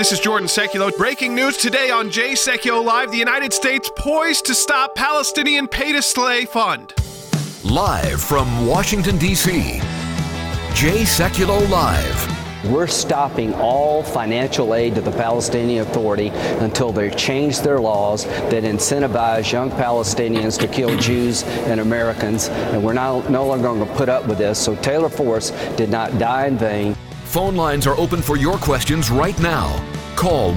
This is Jordan Sekulow. Breaking news today on Jay Sekulow Live. The United States poised to stop Palestinian pay-to-slay fund. Live from Washington, D.C., Jay Sekulow Live. We're stopping all financial aid to the Palestinian Authority until they change their laws that incentivize young Palestinians to kill Jews and Americans. And we're no longer going to put up with this. So Taylor Force did not die in vain. Phone lines are open for your questions right now. Call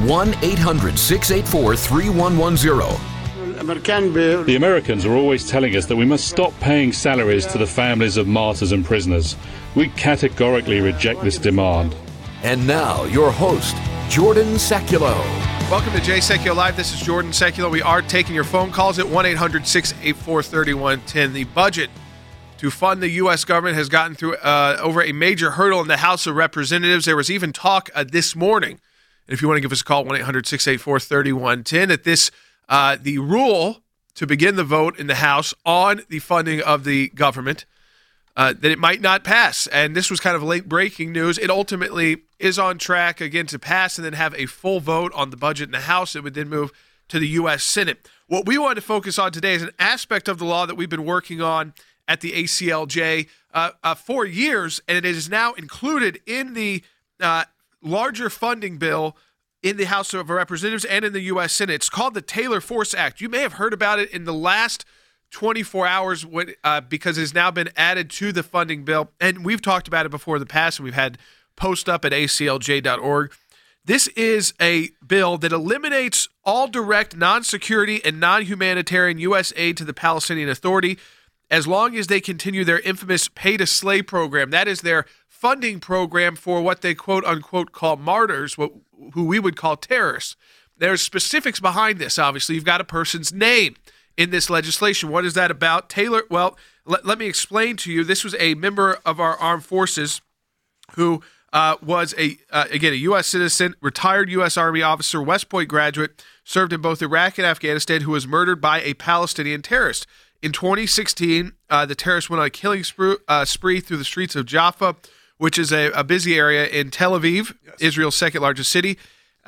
1-800-684-3110. The Americans are always telling us that we must stop paying salaries to the families of martyrs and prisoners. We categorically reject this demand. And now, your host, Jordan Sekulow. Welcome to Jay Sekulow Live. This is Jordan Sekulow. We are taking your phone calls at 1-800-684-3110. The budget to fund the U.S. government has gotten through over a major hurdle in the House of Representatives. There was even talk this morning, and if you want to give us a call, 1-800-684-3110, that the rule to begin the vote in the House on the funding of the government, that it might not pass. And this was kind of late breaking news. It ultimately is on track, again, to pass and then have a full vote on the budget in the House. It would then move to the U.S. Senate. What we want to focus on today is an aspect of the law that we've been working on at the ACLJ for years, and it is now included in the larger funding bill in the House of Representatives and in the U.S. Senate. It's called the Taylor Force Act. You may have heard about it in the last 24 hours because it has now been added to the funding bill, and we've talked about it before in the past, and we've had post up at aclj.org. This is a bill that eliminates all direct non-security and non-humanitarian U.S. aid to the Palestinian Authority as long as they continue their infamous pay-to-slay program. That is their funding program for what they quote-unquote call martyrs, who we would call terrorists. There's specifics behind this, obviously. You've got a person's name in this legislation. What is that about? Taylor, well, let me explain to you. This was a member of our armed forces who was, again, a U.S. citizen, retired U.S. Army officer, West Point graduate, served in both Iraq and Afghanistan, who was murdered by a Palestinian terrorist. In 2016, the terrorist went on a killing spree through the streets of Jaffa, which is a busy area in Tel Aviv, yes, Israel's second largest city.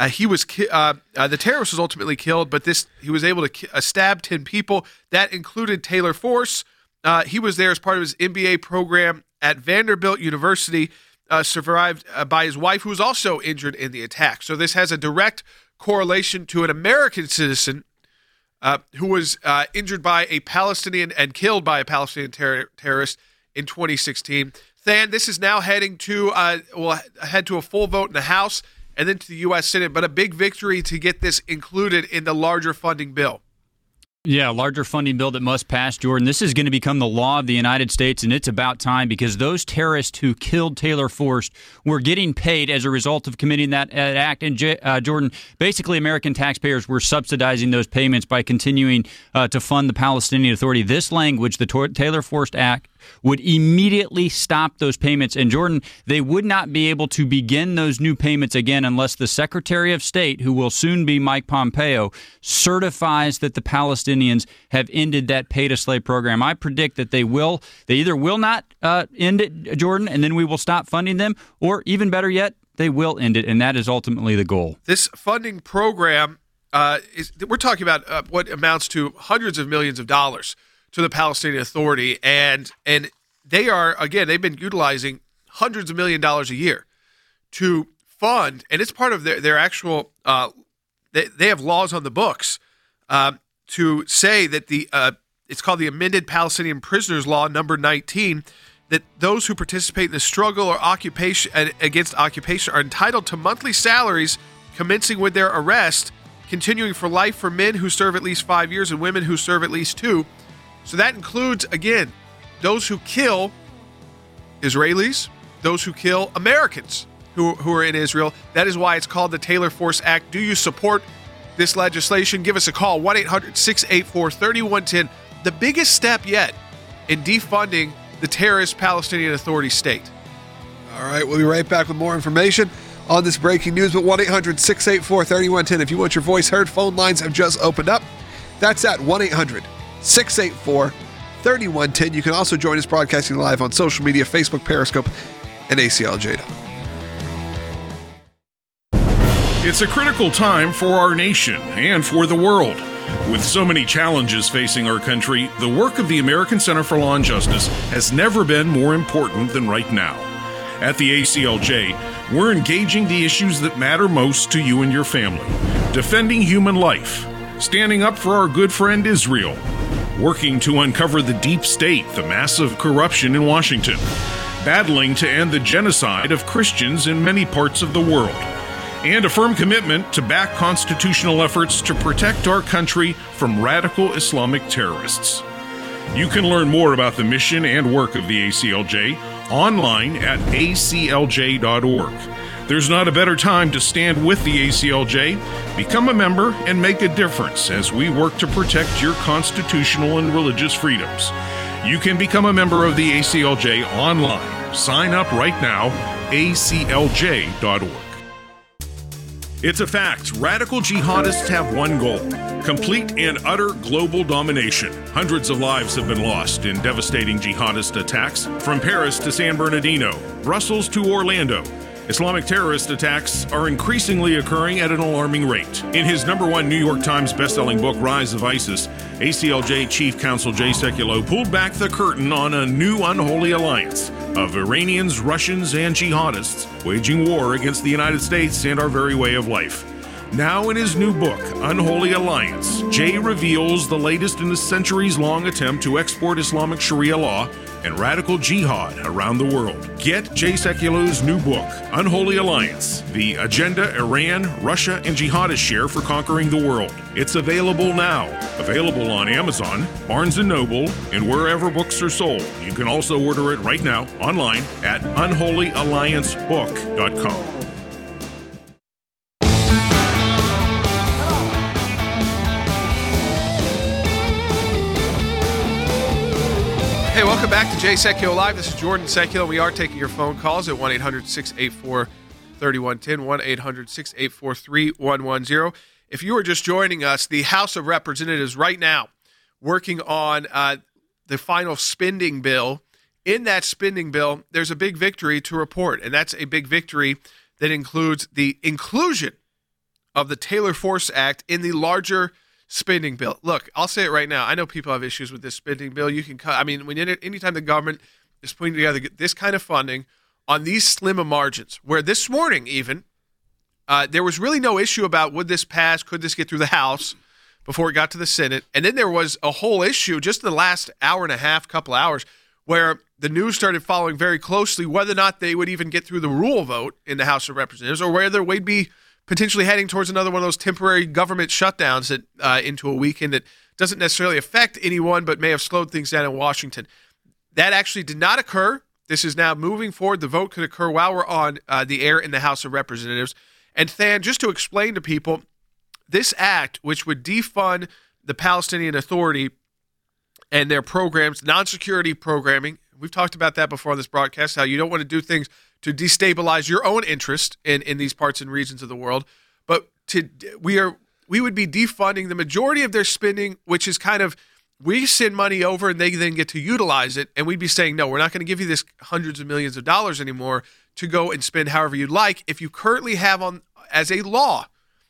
The terrorist was ultimately killed, but he was able to stab 10 people. That included Taylor Force. He was there as part of his MBA program at Vanderbilt University, survived by his wife, who was also injured in the attack. So this has a direct correlation to an American citizen who was injured by a Palestinian and killed by a Palestinian terrorist in 2016. Than, this is now heading to head to a full vote in the House and then to the U.S. Senate, but a big victory to get this included in the larger funding bill. Yeah, larger funding bill that must pass, Jordan. This is going to become the law of the United States, and it's about time because those terrorists who killed Taylor Force were getting paid as a result of committing that act. And Jordan, basically American taxpayers were subsidizing those payments by continuing to fund the Palestinian Authority. This language, the Taylor Force Act, would immediately stop those payments. And Jordan, they would not be able to begin those new payments again unless the Secretary of State, who will soon be Mike Pompeo, certifies that the Palestinians have ended that pay-to-slay program. I predict that they either will not end it, Jordan, and then we will stop funding them, or even better yet, they will end it, and that is ultimately the goal. This funding program, we're talking about what amounts to hundreds of millions of dollars to the Palestinian Authority, and they are, again, they've been utilizing hundreds of $millions a year to fund, and it's part of their actual, they have laws on the books to say that it's called the Amended Palestinian Prisoners Law, number 19, that those who participate in the struggle or occupation against occupation are entitled to monthly salaries commencing with their arrest, continuing for life for men who serve at least 5 years and women who serve at least 2. So that includes, again, those who kill Israelis, those who kill Americans who are in Israel. That is why it's called the Taylor Force Act. Do you support this legislation? Give us a call, 1-800-684-3110. The biggest step yet in defunding the terrorist Palestinian Authority state. All right, we'll be right back with more information on this breaking news. But 1-800-684-3110. If you want your voice heard, phone lines have just opened up. That's at 1-800-684-3110. You can also join us broadcasting live on social media, Facebook, Periscope, and ACLJ. It's a critical time for our nation and for the world. With so many challenges facing our country, the work of the American Center for Law and Justice has never been more important than right now. At the ACLJ, we're engaging the issues that matter most to you and your family, defending human life, standing up for our good friend Israel, working to uncover the deep state, the massive corruption in Washington, battling to end the genocide of Christians in many parts of the world, and a firm commitment to back constitutional efforts to protect our country from radical Islamic terrorists. You can learn more about the mission and work of the ACLJ online at aclj.org. There's not a better time to stand with the ACLJ. Become a member and make a difference as we work to protect your constitutional and religious freedoms. You can become a member of the ACLJ online. Sign up right now, aclj.org. It's a fact. Radical jihadists have one goal: complete and utter global domination. Hundreds of lives have been lost in devastating jihadist attacks, from Paris to San Bernardino, Brussels to Orlando. Islamic terrorist attacks are increasingly occurring at an alarming rate. In his #1 New York Times bestselling book, Rise of ISIS, ACLJ Chief Counsel Jay Sekulow pulled back the curtain on a new unholy alliance of Iranians, Russians, and jihadists waging war against the United States and our very way of life. Now in his new book, Unholy Alliance, Jay reveals the latest in a centuries-long attempt to export Islamic Sharia law and radical jihad around the world. Get Jay Sekulow's new book, Unholy Alliance, The Agenda Iran, Russia, and Jihadists Share for Conquering the World. It's available now. Available on Amazon, Barnes & Noble, and wherever books are sold. You can also order it right now online at unholyalliancebook.com. Hey, welcome back to Jay Sekulow Live. This is Jordan Sekulow. We are taking your phone calls at 1-800-684-3110, 1-800-684-3110. If you are just joining us, the House of Representatives right now working on the final spending bill. In that spending bill, there's a big victory to report, and that's a big victory that includes the inclusion of the Taylor Force Act in the larger spending bill. Look, I'll say it right now. I know people have issues with this spending bill. You can cut. I mean, anytime the government is putting together this kind of funding on these slim of margins, where this morning even there was really no issue about would this pass, could this get through the House before it got to the Senate, and then there was a whole issue just in the last hour and a half, couple hours, where the news started following very closely whether or not they would even get through the rule vote in the House of Representatives, or whether we'd be potentially heading towards another one of those temporary government shutdowns that into a weekend that doesn't necessarily affect anyone but may have slowed things down in Washington. That actually did not occur. This is now moving forward. The vote could occur while we're on the air in the House of Representatives. And Than, just to explain to people, this act, which would defund the Palestinian Authority and their programs, non-security programming, we've talked about that before on this broadcast, how you don't want to do things to destabilize your own interest in these parts and regions of the world. But we would be defunding the majority of their spending, which is kind of, we send money over and they then get to utilize it. And we'd be saying, no, we're not going to give you this hundreds of millions of dollars anymore to go and spend however you'd like. If you currently have on as a law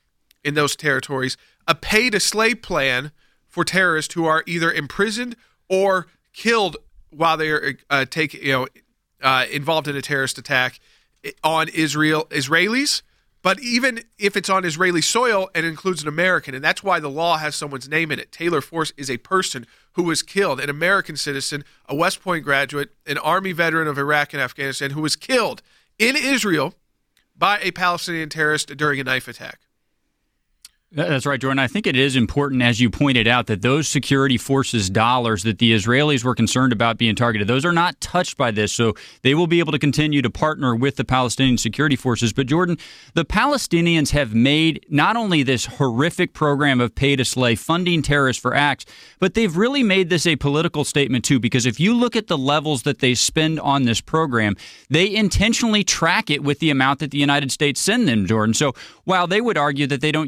in those territories a pay-to-slave plan for terrorists who are either imprisoned or killed while they are involved in a terrorist attack on Israelis, but even if it's on Israeli soil and includes an American, and that's why the law has someone's name in it. Taylor Force is a person who was killed, an American citizen, a West Point graduate, an Army veteran of Iraq and Afghanistan who was killed in Israel by a Palestinian terrorist during a knife attack. That's right, Jordan. I think it is important, as you pointed out, that those security forces dollars that the Israelis were concerned about being targeted, those are not touched by this. So they will be able to continue to partner with the Palestinian security forces. But, Jordan, the Palestinians have made not only this horrific program of pay-to-slay, funding terrorists for acts, but they've really made this a political statement, too, because if you look at the levels that they spend on this program, they intentionally track it with the amount that the United States send them, Jordan. So while they would argue that they don't use these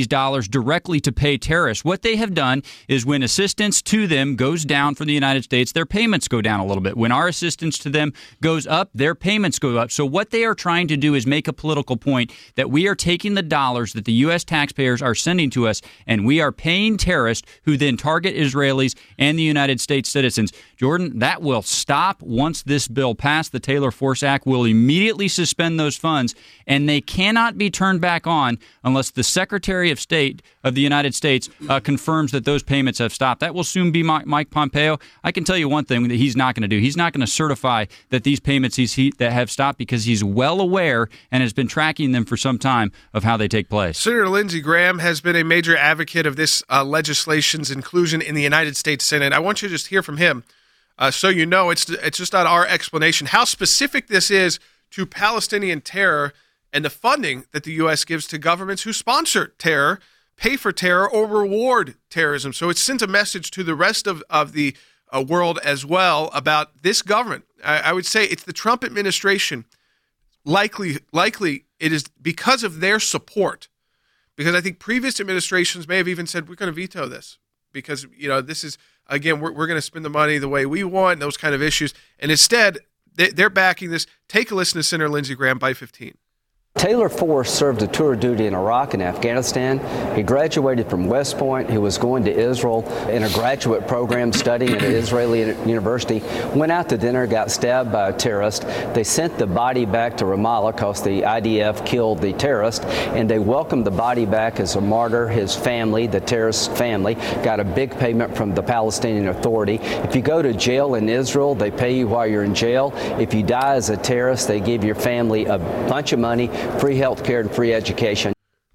these dollars directly to pay terrorists. What they have done is when assistance to them goes down from the United States, their payments go down a little bit. When our assistance to them goes up, their payments go up. So what they are trying to do is make a political point that we are taking the dollars that the U.S. taxpayers are sending to us, and we are paying terrorists who then target Israelis and the United States citizens. Jordan, that will stop once this bill passed. The Taylor Force Act will immediately suspend those funds, and they cannot be turned back on unless the Secretary of State of the United States confirms that those payments have stopped. That will soon be Mike Pompeo. I can tell you one thing that he's not going to do. He's not going to certify that these payments that have stopped, because he's well aware and has been tracking them for some time of how they take place. Senator Lindsey Graham has been a major advocate of this legislation's inclusion in the United States Senate. I want you to just hear from him. So you know, it's just not our explanation how specific this is to Palestinian terror and the funding that the U.S. gives to governments who sponsor terror, pay for terror, or reward terrorism. So it sends a message to the rest of the world as well about this government. I would say it's the Trump administration. Likely it is because of their support. Because I think previous administrations may have even said, we're going to veto this. Because, this is, again, we're going to spend the money the way we want, those kind of issues. And instead, they're backing this. Take a listen to Senator Lindsey Graham, by 15. Taylor Force served a tour of duty in Iraq and Afghanistan. He graduated from West Point. He was going to Israel in a graduate program studying at an Israeli university. Went out to dinner, got stabbed by a terrorist. They sent the body back to Ramallah because the IDF killed the terrorist, and they welcomed the body back as a martyr. His family, the terrorist family, got a big payment from the Palestinian Authority. If you go to jail in Israel, they pay you while you're in jail. If you die as a terrorist, they give your family a bunch of money, free health care, and free education.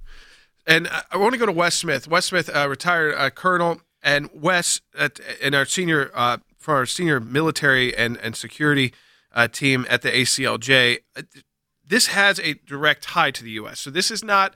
And I want to go to Wes Smith. Wes Smith, retired colonel, and Wes, in our senior for our senior military and security team at the ACLJ. This has a direct tie to the U.S. So this is not,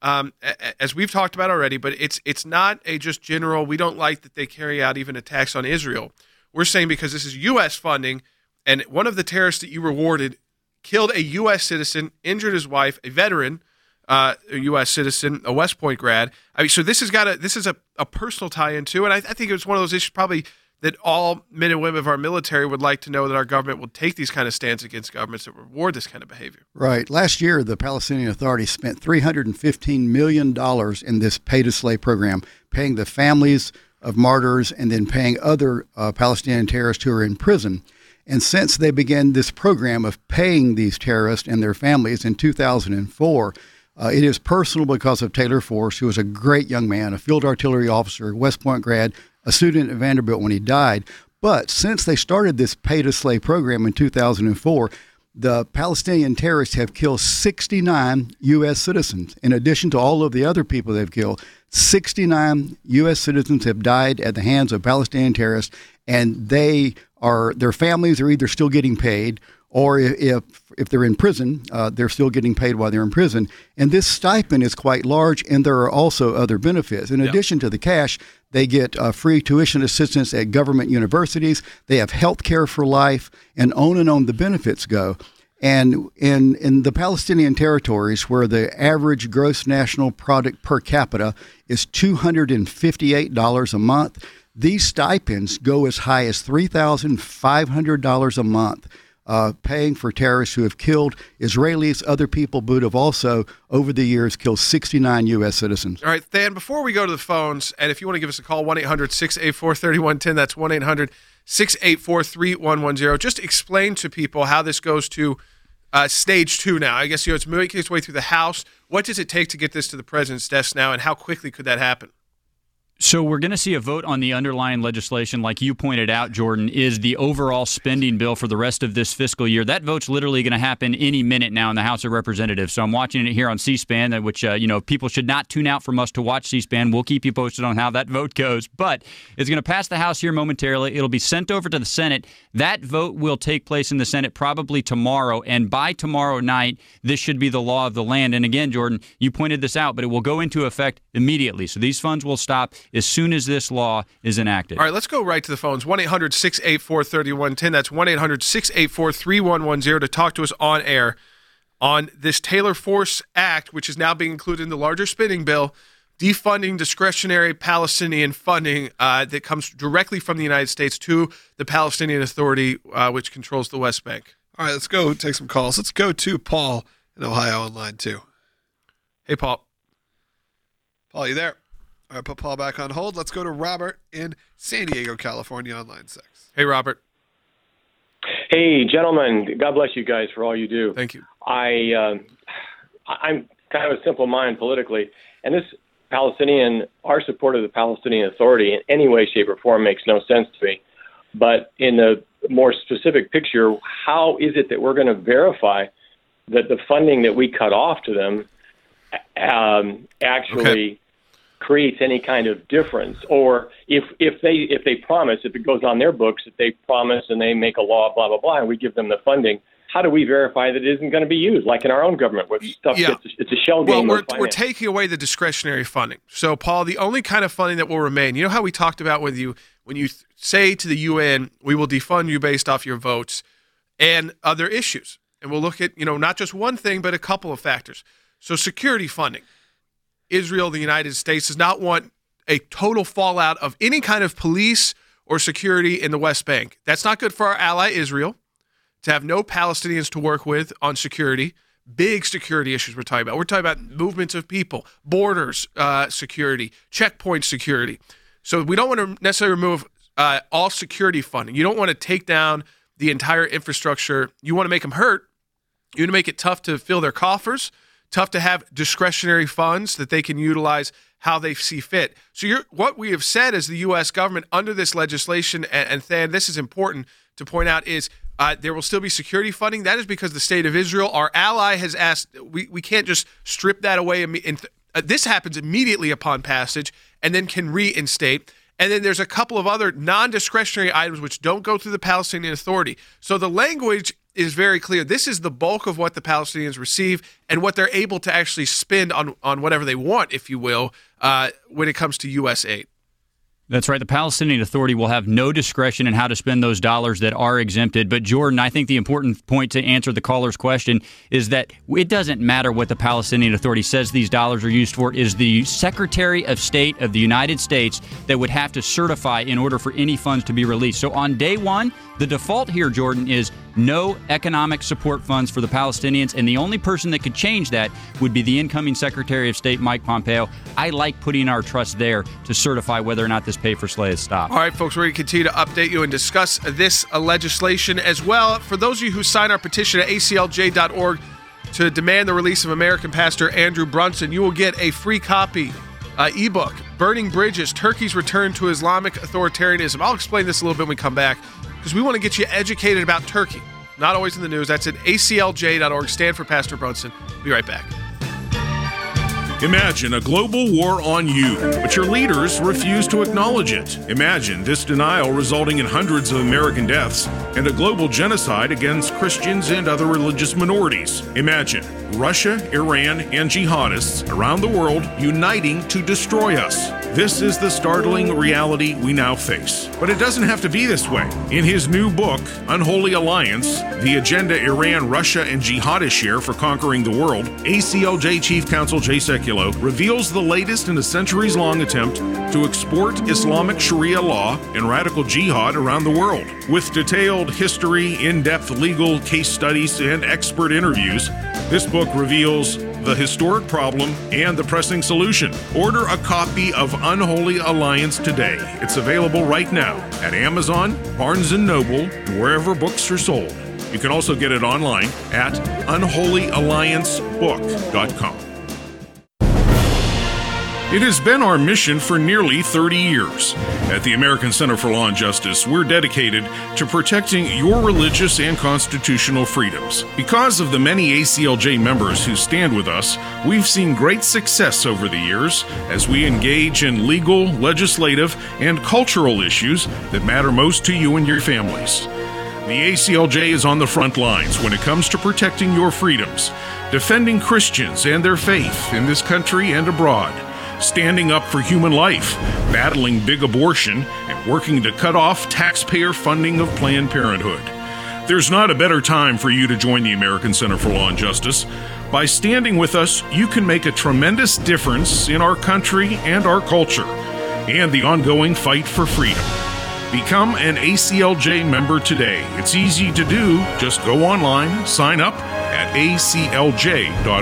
as we've talked about already, but it's not a just general, we don't like that they carry out even attacks on Israel. We're saying because this is U.S. funding, and one of the terrorists that you rewarded killed a U.S. citizen, injured his wife, a veteran, a U.S. citizen, a West Point grad. I mean, so this is a personal tie-in too, and I think it's one of those issues probably that all men and women of our military would like to know, that our government will take these kind of stands against governments that reward this kind of behavior. Right. Last year, the Palestinian Authority spent $315 million in this pay-to-slay program, paying the families of martyrs and then paying other Palestinian terrorists who are in prison. And since they began this program of paying these terrorists and their families in 2004, it is personal because of Taylor Force, who was a great young man, a field artillery officer, West Point grad, a student at Vanderbilt when he died. But since they started this pay-to-slay program in 2004, the Palestinian terrorists have killed 69 U.S. citizens. In addition to all of the other people they've killed, 69 U.S. citizens have died at the hands of Palestinian terrorists, and their families are either still getting paid, or if they're in prison, they're still getting paid while they're in prison. And this stipend is quite large, and there are also other benefits. In addition to the cash, they get free tuition assistance at government universities. They have health care for life, and on the benefits go. And in the Palestinian territories, where the average gross national product per capita is $258 a month, these stipends go as high as $3,500 a month, paying for terrorists who have killed Israelis, other people, but have also, over the years, killed 69 U.S. citizens. All right, Than, before we go to the phones, and if you want to give us a call, 1-800-684-3110, that's 1-800-684-3110. Just explain to people how this goes to stage 2 now. I guess it's making its way through the House. What does it take to get this to the president's desk now, and how quickly could that happen? So we're going to see a vote on the underlying legislation, like you pointed out, Jordan, is the overall spending bill for the rest of this fiscal year. That vote's literally going to happen any minute now in the House of Representatives. So I'm watching it here on C-SPAN, which, people should not tune out from us to watch C-SPAN. We'll keep you posted on how that vote goes. But it's going to pass the House here momentarily. It'll be sent over to the Senate. That vote will take place in the Senate probably tomorrow. And by tomorrow night, this should be the law of the land. And again, Jordan, you pointed this out, but it will go into effect immediately. So these funds will stop as soon as this law is enacted. All right, let's go right to the phones. 1-800-684-3110. That's 1-800-684-3110 to talk to us on air on this Taylor Force Act, which is now being included in the larger spending bill defunding discretionary Palestinian funding that comes directly from the United States to the Palestinian Authority, which controls the West Bank. All right, let's go take some calls. Let's go to Paul in Ohio on line 2. Hey, Paul. Paul, you there? All right, put Paul back on hold. Let's go to Robert in San Diego, California on line 6. Hey, Robert. Hey, gentlemen. God bless you guys for all you do. Thank you. I'm kind of a simple mind politically, and this our support of the Palestinian Authority in any way, shape, or form makes no sense to me. But in the more specific picture, how is it that we're going to verify that the funding that we cut off to them actually creates any kind of difference? Or if they promise, if it goes on their books that they promise and they make a law, blah, blah, blah, and we give them the funding, how do we verify that it isn't going to be used, like in our own government, where stuff it's a shell game? Well, we're taking away the discretionary funding. So, Paul, the only kind of funding that will remain, you know how we talked about when you say to the UN, we will defund you based off your votes and other issues. And we'll look at, not just one thing, but a couple of factors. So security funding. Israel, the United States, does not want a total fallout of any kind of police or security in the West Bank. That's not good for our ally Israel, to have no Palestinians to work with on security. Big security issues we're talking about. We're talking about movements of people, borders security, checkpoint security. So we don't want to necessarily remove all security funding. You don't want to take down the entire infrastructure. You want to make them hurt. You want to make it tough to fill their coffers, tough to have discretionary funds that they can utilize how they see fit. So what we have said as the U.S. government under this legislation, and Than, this is important to point out, is there will still be security funding. That is because the state of Israel, our ally, has asked, we can't just strip that away. This happens immediately upon passage and then can reinstate. And then there's a couple of other non-discretionary items which don't go through the Palestinian Authority. So the language is very clear. This is the bulk of what the Palestinians receive and what they're able to actually spend on whatever they want, if you will, when it comes to U.S. aid. That's right. The Palestinian Authority will have no discretion in how to spend those dollars that are exempted. But, Jordan, I think the important point to answer the caller's question is that it doesn't matter what the Palestinian Authority says these dollars are used for. It is the Secretary of State of the United States that would have to certify in order for any funds to be released. So on day one, the default here, Jordan, is no economic support funds for the Palestinians, and the only person that could change that would be the incoming Secretary of State, Mike Pompeo. I like putting our trust there to certify whether or not this pay for slay is stopped. All right, folks, we're going to continue to update you and discuss this legislation as well. For those of you who sign our petition at aclj.org to demand the release of American pastor Andrew Brunson, you will get a free copy ebook, Burning Bridges, Turkey's Return to Islamic Authoritarianism. I'll explain this a little bit when we come back, because we want to get you educated about Turkey. Not always in the news. That's at aclj.org. Stand for Pastor Brunson. Be right back. Imagine a global war on you, but your leaders refuse to acknowledge it. Imagine this denial resulting in hundreds of American deaths and a global genocide against Christians and other religious minorities. Imagine Russia, Iran, and jihadists around the world uniting to destroy us. This is the startling reality we now face. But it doesn't have to be this way. In his new book, Unholy Alliance, The Agenda Iran, Russia, and Jihadists Share for Conquering the World, ACLJ Chief Counsel Jay Sekulow reveals the latest in a centuries-long attempt to export Islamic Sharia law and radical jihad around the world. With detailed history, in-depth legal case studies, and expert interviews, this book reveals the historic problem and the pressing solution. Order a copy of Unholy Alliance today. It's available right now at Amazon, Barnes & Noble, and wherever books are sold. You can also get it online at unholyalliancebook.com. It has been our mission for nearly 30 years. At the American Center for Law and Justice, we're dedicated to protecting your religious and constitutional freedoms. Because of the many ACLJ members who stand with us, we've seen great success over the years as we engage in legal, legislative, and cultural issues that matter most to you and your families. The ACLJ is on the front lines when it comes to protecting your freedoms, defending Christians and their faith in this country and abroad, standing up for human life, battling big abortion, and working to cut off taxpayer funding of Planned Parenthood. There's not a better time for you to join the American Center for Law and Justice. By standing with us, you can make a tremendous difference in our country and our culture, and the ongoing fight for freedom. Become an ACLJ member today. It's easy to do. Just go online, sign up at aclj.org.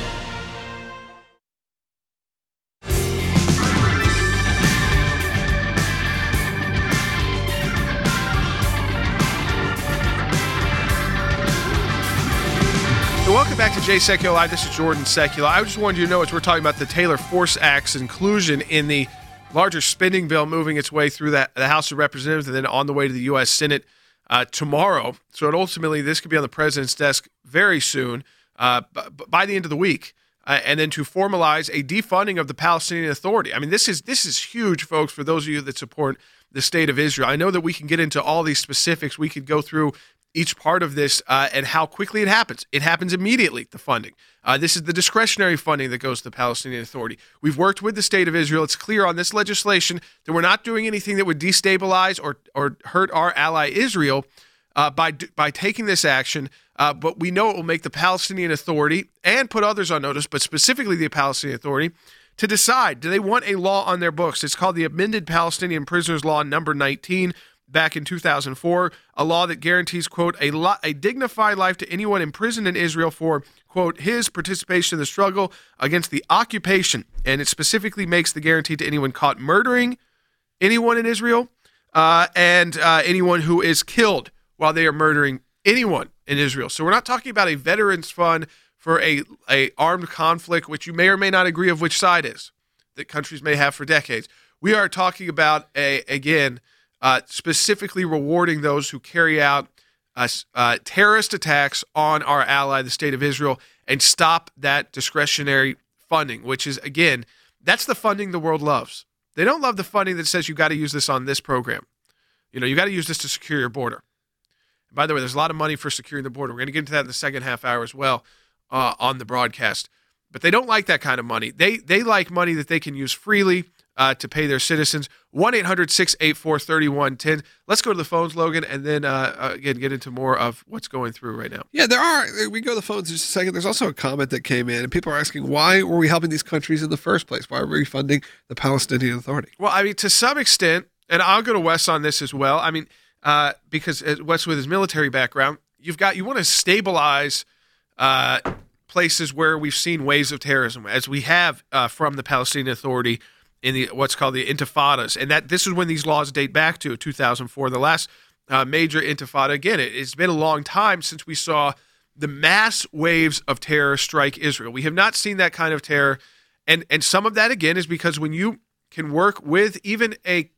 Welcome back to Jay Sekulow Live. This is Jordan Sekulow. I just wanted you to know, as we're talking about the Taylor Force Act's inclusion in the larger spending bill moving its way through the House of Representatives and then on the way to the U.S. Senate tomorrow. So ultimately, this could be on the president's desk very soon, by the end of the week, and then to formalize a defunding of the Palestinian Authority. I mean, this is huge, folks, for those of you that support the state of Israel. I know that we can get into all these specifics. We could go through each part of this and how quickly it happens. It happens immediately, the funding. This is the discretionary funding that goes to the Palestinian Authority. We've worked with the state of Israel. It's clear on this legislation that we're not doing anything that would destabilize or hurt our ally Israel by taking this action. But we know it will make the Palestinian Authority and put others on notice, but specifically the Palestinian Authority, to decide, do they want a law on their books? It's called the Amended Palestinian Prisoners Law number 19. Back in 2004, a law that guarantees, quote, a dignified life to anyone imprisoned in Israel for, quote, his participation in the struggle against the occupation. And it specifically makes the guarantee to anyone caught murdering anyone in Israel and anyone who is killed while they are murdering anyone in Israel. So we're not talking about a veterans fund for a armed conflict, which you may or may not agree of which side is, that countries may have for decades. We are talking about, specifically rewarding those who carry out terrorist attacks on our ally, the state of Israel, and stop that discretionary funding, which is, again, that's the funding the world loves. They don't love the funding that says you got to use this on this program. You got to use this to secure your border. And by the way, there's a lot of money for securing the border. We're going to get into that in the second half hour as well on the broadcast. But they don't like that kind of money. They like money that they can use freely to pay their citizens. 1-800-684-3110. Let's go to the phones, Logan, and then again get into more of what's going through right now. Yeah, there are. We go to the phones in just a second. There's also a comment that came in, and people are asking, why were we helping these countries in the first place? Why were we funding the Palestinian Authority? Well, I mean, to some extent, and I'll go to Wes on this as well. I mean, because Wes, with his military background, you want to stabilize places where we've seen waves of terrorism, as we have from the Palestinian Authority in the what's called the intifadas, and that this is when these laws date back to 2004, the last major intifada. Again, it's been a long time since we saw the mass waves of terror strike Israel. We have not seen that kind of terror, and some of that again is because when you can work with even a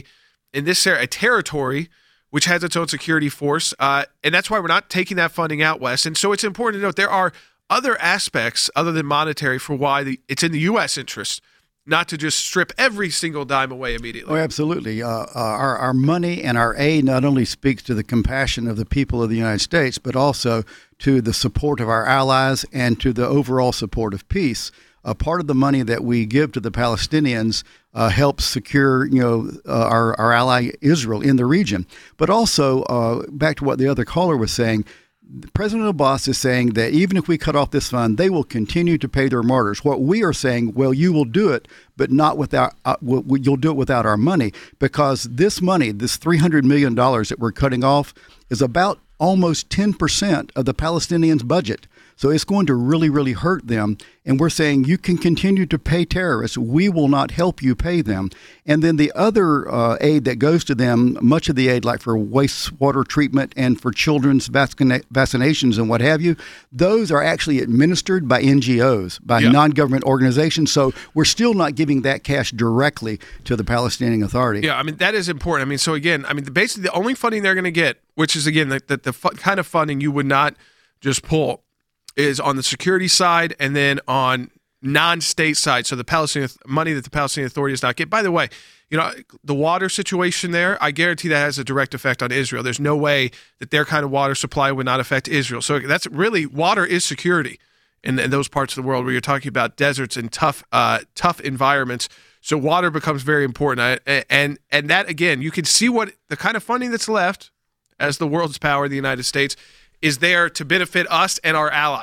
territory which has its own security force, and that's why we're not taking that funding out, West. And so it's important to note there are other aspects other than monetary for why it's in the U.S. interest not to just strip every single dime away immediately. Oh, absolutely. Our money and our aid not only speaks to the compassion of the people of the United States, but also to the support of our allies and to the overall support of peace. Part of the money that we give to the Palestinians helps secure, our ally Israel in the region. But also, back to what the other caller was saying, President Abbas is saying that even if we cut off this fund, they will continue to pay their martyrs. What we are saying, well, you will do it, but not without. You'll do it without our money, because this money, this $300 million that we're cutting off, is about almost 10% of the Palestinians' budget. So it's going to really, really hurt them. And we're saying you can continue to pay terrorists. We will not help you pay them. And then the other aid that goes to them, much of the aid like for wastewater treatment and for children's vaccinations and what have you, those are actually administered by NGOs, by non-government organizations. So we're still not giving that cash directly to the Palestinian Authority. Yeah, I mean, that is important. I mean, so again, basically the only funding they're going to get, which is, again, the kind of funding you would not just pull, is on the security side and then on non-state side. So the Palestinian money that the Palestinian Authority does not get. By the way, the water situation there, I guarantee that has a direct effect on Israel. There's no way that their kind of water supply would not affect Israel. So that's really, water is security in those parts of the world where you're talking about deserts and tough environments. So water becomes very important. And that, again, you can see what the kind of funding that's left as the world's power, the United States, is there to benefit us and our allies.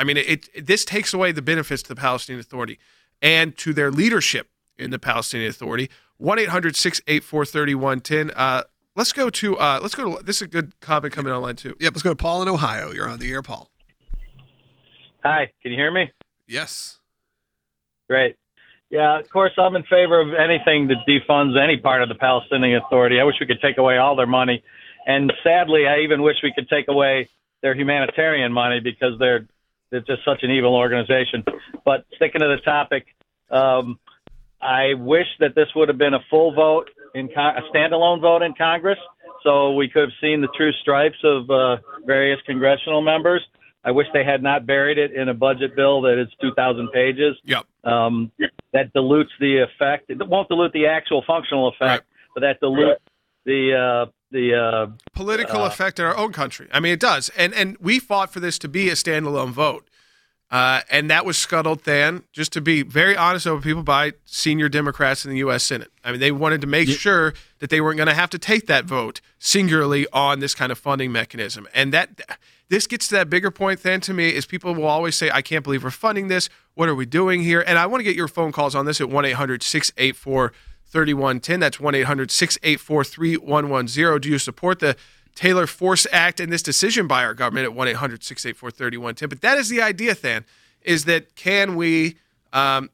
I mean, this takes away the benefits to the Palestinian Authority and to their leadership in the Palestinian Authority. 1-800-684-3110. Let's go to this is a good comment coming online too. Yep, let's go to Paul in Ohio. You're on the air, Paul. Hi, can you hear me? Yes. Great. Yeah, of course, I'm in favor of anything that defunds any part of the Palestinian Authority. I wish we could take away all their money. And sadly, I even wish we could take away their humanitarian money because they're just such an evil organization. But sticking to the topic, I wish that this would have been a full vote, a standalone vote in Congress, so we could have seen the true stripes of various congressional members. I wish they had not buried it in a budget bill that is 2,000 pages. Yep. That dilutes the effect. It won't dilute the actual functional effect, right, but that dilutes the political effect in our own country. I mean, it does. And we fought for this to be a standalone vote. And that was scuttled then, just to be very honest with people, by senior Democrats in the U.S. Senate. I mean, they wanted to make sure that they weren't going to have to take that vote singularly on this kind of funding mechanism. And this gets to that bigger point then to me is people will always say, I can't believe we're funding this. What are we doing here? And I want to get your phone calls on this at 1-800-684-3110. That's 1-800-684-3110. Do you support the Taylor Force Act and this decision by our government at 1-800-684-3110? But that is the idea, Than, is that can we fought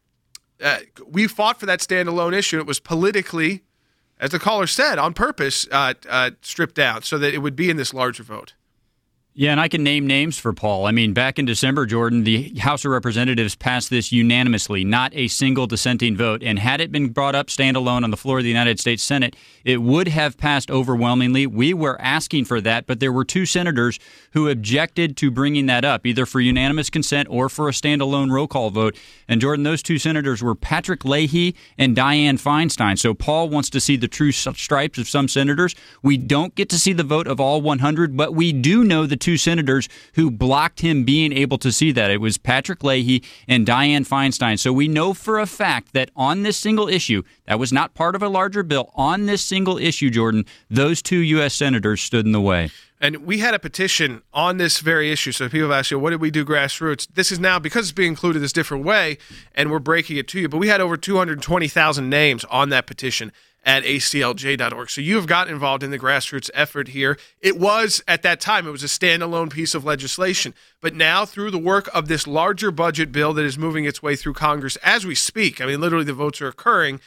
for that standalone issue. It was politically, as the caller said, on purpose stripped down so that it would be in this larger vote. Yeah, and I can name names for Paul. I mean, back in December, Jordan, the House of Representatives passed this unanimously, not a single dissenting vote. And had it been brought up standalone on the floor of the United States Senate, it would have passed overwhelmingly. We were asking for that, but there were two senators who objected to bringing that up, either for unanimous consent or for a standalone roll call vote. And, Jordan, those two senators were Patrick Leahy and Dianne Feinstein. So Paul wants to see the true stripes of some senators. We don't get to see the vote of all 100, but we do know the two senators who blocked him being able to see that. It was Patrick Leahy and Dianne Feinstein. So we know for a fact that on this single issue, that was not part of a larger bill, on this single issue, Jordan, those two U.S. senators stood in the way. And we had a petition on this very issue. So people have asked you, what did we do grassroots? This is now, because it's being included this different way, and we're breaking it to you. But we had over 220,000 names on that petition at aclj.org. So you have gotten involved in the grassroots effort here. It was, at that time, it was a standalone piece of legislation. But now, through the work of this larger budget bill that is moving its way through Congress as we speak, I mean, literally the votes are occurring,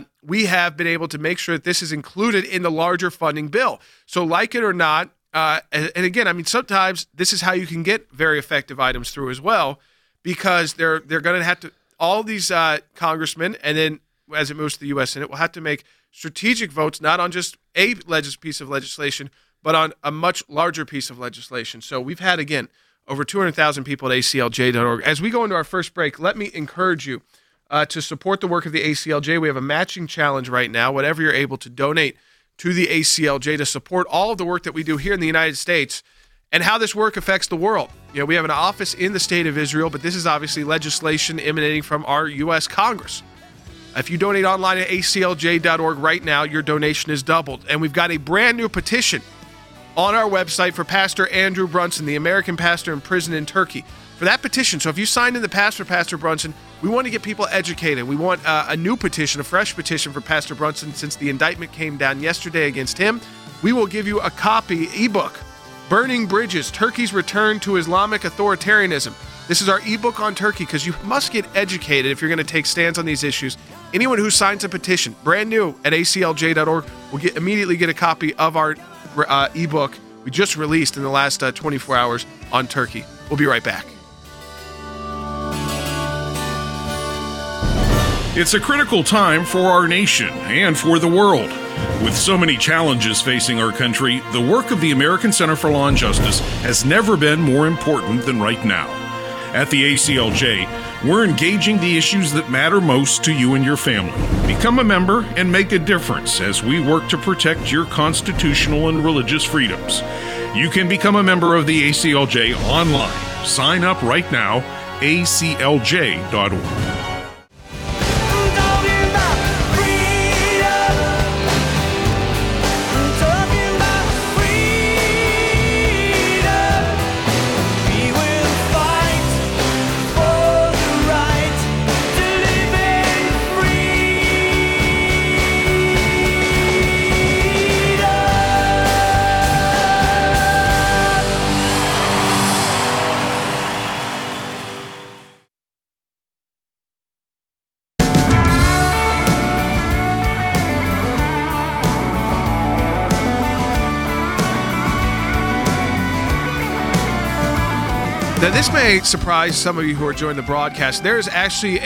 we have been able to make sure that this is included in the larger funding bill. So like it or not, and again, I mean, sometimes this is how you can get very effective items through as well, because they're going to have to, all these congressmen, and then as it moves to the U.S. Senate, will have to make strategic votes, not on just a piece of legislation, but on a much larger piece of legislation. So we've had, again, over 200,000 people at aclj.org. As we go into our first break, let me encourage you to support the work of the ACLJ. We have a matching challenge right now. Whatever you're able to donate to the ACLJ to support all of the work that we do here in the United States and how this work affects the world. You know, we have an office in the state of Israel, but this is obviously legislation emanating from our U.S. Congress. If you donate online at aclj.org right now, your donation is doubled. And we've got a brand new petition on our website for Pastor Andrew Brunson, the American pastor in prison in Turkey. For that petition, so if you signed in the past for Pastor Brunson, we want to get people educated. We want a new petition, a fresh petition for Pastor Brunson since the indictment came down yesterday against him. We will give you a copy, ebook, Burning Bridges, Turkey's Return to Islamic Authoritarianism. This is our ebook on Turkey, because you must get educated if you're going to take stands on these issues. Anyone who signs a petition, brand new at aclj.org, will immediately get a copy of our ebook we just released in the last 24 hours on Turkey. We'll be right back. It's a critical time for our nation and for the world. With so many challenges facing our country, the work of the American Center for Law and Justice has never been more important than right now. At the ACLJ, we're engaging the issues that matter most to you and your family. Become a member and make a difference as we work to protect your constitutional and religious freedoms. You can become a member of the ACLJ online. Sign up right now, aclj.org. Now, this may surprise some of you who are joining the broadcast. There's actually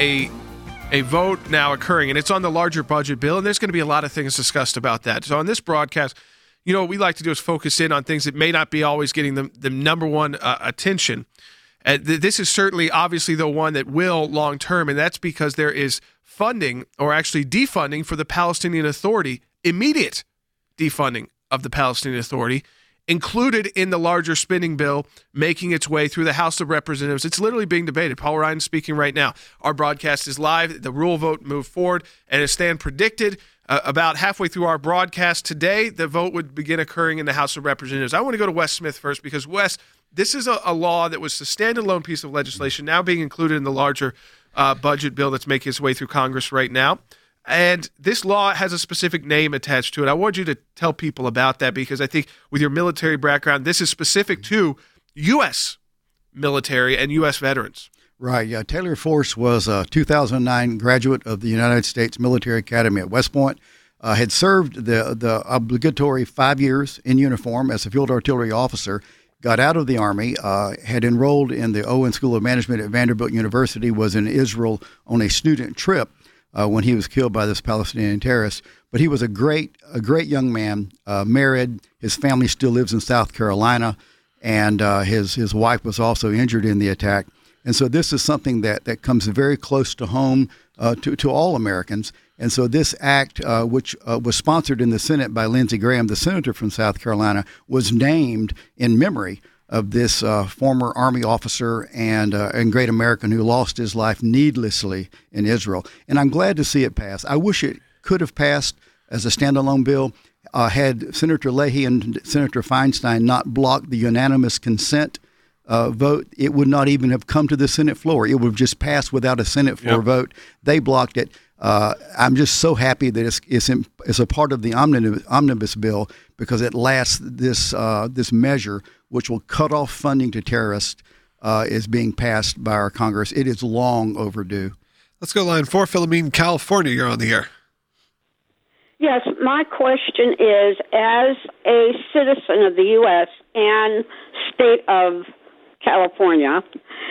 a vote now occurring, and it's on the larger budget bill, and there's going to be a lot of things discussed about that. So on this broadcast, what we like to do is focus in on things that may not be always getting the number one attention. This is certainly, obviously, the one that will long-term, and that's because there is funding, or actually defunding, for the Palestinian Authority, immediate defunding of the Palestinian Authority, included in the larger spending bill, making its way through the House of Representatives. It's literally being debated. Paul Ryan speaking right now. Our broadcast is live. The rule vote moved forward, and as Stan predicted, about halfway through our broadcast today, the vote would begin occurring in the House of Representatives. I want to go to Wes Smith first, because, Wes, this is a law that was a standalone piece of legislation now being included in the larger budget bill that's making its way through Congress right now. And this law has a specific name attached to it. I want you to tell people about that, because I think with your military background, this is specific to U.S. military and U.S. veterans. Right, yeah. Taylor Force was a 2009 graduate of the United States Military Academy at West Point, had served the obligatory 5 years in uniform as a field artillery officer, got out of the Army, had enrolled in the Owen School of Management at Vanderbilt University, was in Israel on a student trip when he was killed by this Palestinian terrorist. But he was a great young man, married. His family still lives in South Carolina, and his wife was also injured in the attack. And so this is something that comes very close to home to all Americans. And so this act, which was sponsored in the Senate by Lindsey Graham, the senator from South Carolina, was named in memory of this former Army officer and great American who lost his life needlessly in Israel. And I'm glad to see it pass. I wish it could have passed as a standalone bill had Senator Leahy and Senator Feinstein not blocked the unanimous consent vote. It would not even have come to the Senate floor. It would have just passed without a Senate floor vote. They blocked it. I'm just so happy that it's a part of the omnibus bill, because it lasts this measure, which will cut off funding to terrorists, is being passed by our Congress. It is long overdue. Let's go line 4, Philomene, California. You're on the air. Yes, my question is, as a citizen of the U.S. and state of California,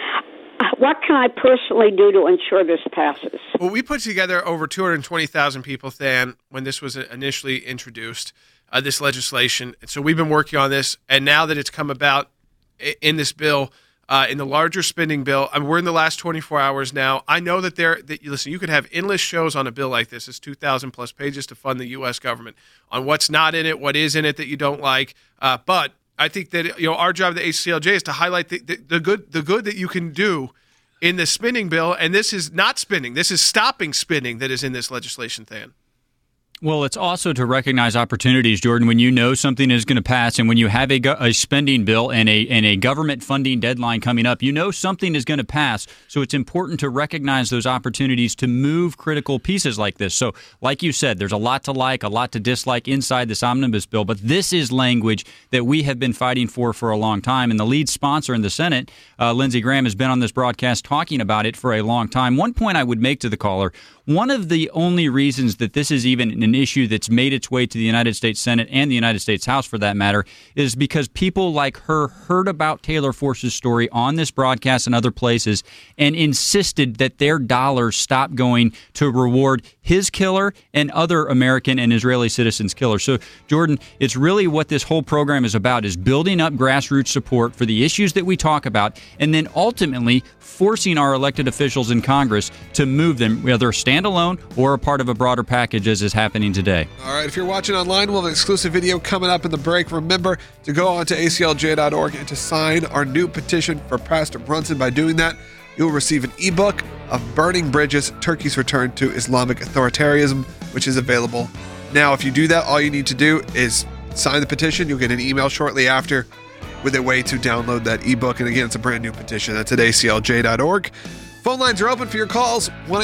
what can I personally do to ensure this passes? Well, we put together over 220,000 people, Than, when this was initially introduced, this legislation. And so we've been working on this, and now that it's come about in this bill, in the larger spending bill, we're in the last 24 hours now. I know that listen, you could have endless shows on a bill like this. It's 2,000 plus pages to fund the U.S. government on what's not in it, what is in it that you don't like. But I think that our job at the ACLJ is to highlight the good that you can do in the spending bill, and this is not spending. This is stopping spending that is in this legislation, Than. Well, it's also to recognize opportunities, Jordan, when you know something is going to pass, and when you have a spending bill and a government funding deadline coming up, you know something is going to pass. So it's important to recognize those opportunities to move critical pieces like this. So like you said, there's a lot to like, a lot to dislike inside this omnibus bill, but this is language that we have been fighting for a long time. And the lead sponsor in the Senate, Lindsey Graham, has been on this broadcast talking about it for a long time. One point I would make to the caller, one of the only reasons that this is even an issue that's made its way to the United States Senate and the United States House, for that matter, is because people like her heard about Taylor Force's story on this broadcast and other places and insisted that their dollars stop going to reward his killer and other American and Israeli citizens' killers. So, Jordan, it's really what this whole program is about, is building up grassroots support for the issues that we talk about, and then ultimately forcing our elected officials in Congress to move them, whether standalone or a part of a broader package, as is happening today. All right, if you're watching online, we'll have an exclusive video coming up in the break. Remember to go on to aclj.org and to sign our new petition for Pastor Brunson. By doing that, you'll receive an ebook of Burning Bridges, Turkey's Return to Islamic Authoritarianism, which is available now. If you do that, all you need to do is sign the petition. You'll get an email shortly after with a way to download that ebook. And again, it's a brand new petition. That's at aclj.org. Phone lines are open for your calls,